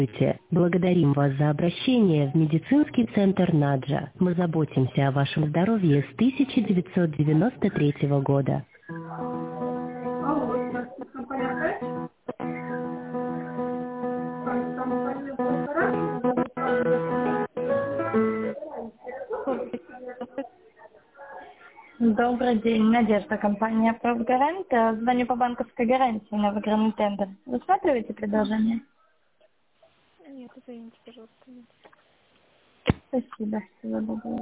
Благодарим вас за обращение в медицинский центр Наджа. Мы заботимся о вашем здоровье с 1993 года. Алло, здравствуйте, компания Кэш. Компания Добрый день, Надежда, компания «Профгарант». Звоню по банковской гарантии на выигранный тендер. Рассматриваете предложение? Нет, извините, пожалуйста, нет. Спасибо, всего доброго.